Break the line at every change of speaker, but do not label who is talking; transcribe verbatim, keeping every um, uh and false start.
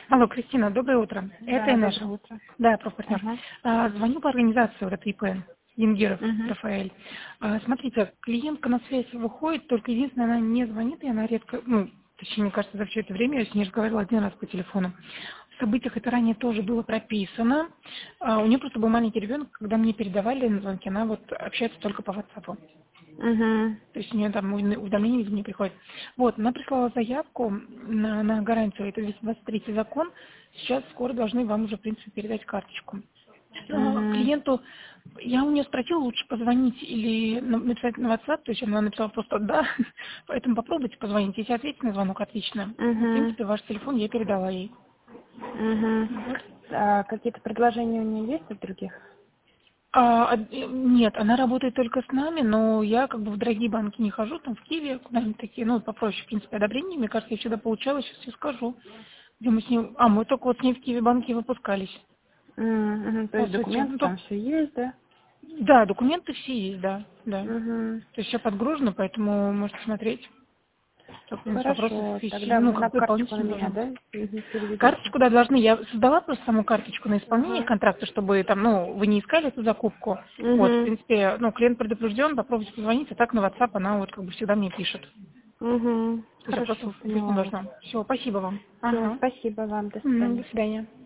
Алло, Кристина, доброе утро. Это
Да,
Инесса.
доброе утро.
Да, профпартнер.
Ага.
А, звоню по организации вот этой ИП. Янгиров
Угу.
Рафаэль. А, смотрите, клиентка на связь выходит, только единственное, она не звонит, и она редко, ну, точнее, мне кажется, за все это время я с ней разговаривала один раз по телефону. В событиях это ранее тоже было прописано. А, у нее просто был маленький ребенок, когда мне передавали на звонки, она вот общается только по WhatsApp.
Угу.
То есть у нее там уведомления видимо, не приходит. Вот, она прислала заявку на, на гарантию, это двести двадцать третий закон. Сейчас скоро должны вам уже, в принципе, передать карточку. А,
Угу.
Клиенту, я у нее спросила, лучше позвонить или на- написать на WhatsApp, то есть она написала просто «да», поэтому попробуйте позвонить. Если ответить на звонок, отлично. Ну, в
Угу.
принципе, ваш телефон я передала ей.
Угу.
Вот.
А какие-то предложения у нее есть от других?
А, а, э, нет, она работает только с нами, но я как бы в дорогие банки не хожу, там в Киеве куда-нибудь такие, ну, попроще, в принципе, одобрение. Мне кажется, я всегда получала, сейчас все скажу. Где мы с ней... А, мы только вот с ней в Киеве банки выпускались,
Угу. То
по
есть
сути.
документы
Ну,
там
то-
все есть, да?
да, документы все есть, да, да.
Угу.
То есть все подгружено, поэтому можете смотреть. Только у нас вопросов
Хорошо.
еще,
Тогда
ну,
на
как
карточку на
дополнительно
меня,
должно быть.
да, мгм, переведете?
Карточку, да, должны. Я создала просто саму карточку на исполнение
Угу.
контракта, чтобы там, ну, вы не искали эту закупку. Вот, в
Угу.
принципе, ну, клиент предупрежден, попробуйте позвонить, а так на WhatsApp она вот как бы всегда мне пишет.
Угу.
То есть
Хорошо,
вопросов быть не
поняла вас.
должно. Все, спасибо вам.
Все,
Ага.
спасибо вам, до
Мгм, до
свидания.
свидания.